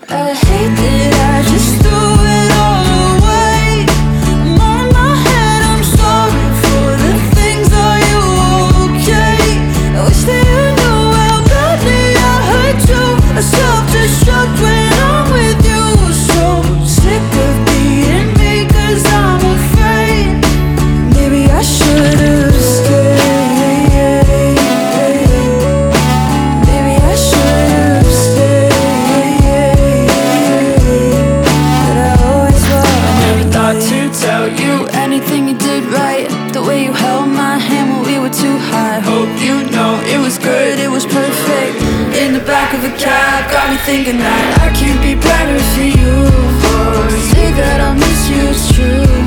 I hate that I just threw it all away. I'm on my head, I'm sorry for the things. Are you okay? I wish that you knew how badly I hurt you. I self-destruct when I'm with you. So sick of being me, 'cause I'm afraid. Maybe I should've stayed. Maybe I should've stayed. But I always was. I never thought to tell you Anything you did right, the way you held my hand when we were too high. hope you know It was good, it was perfect. In the back of a cab, got me thinking that I can't be better for you. Say that I'll miss you, it's true.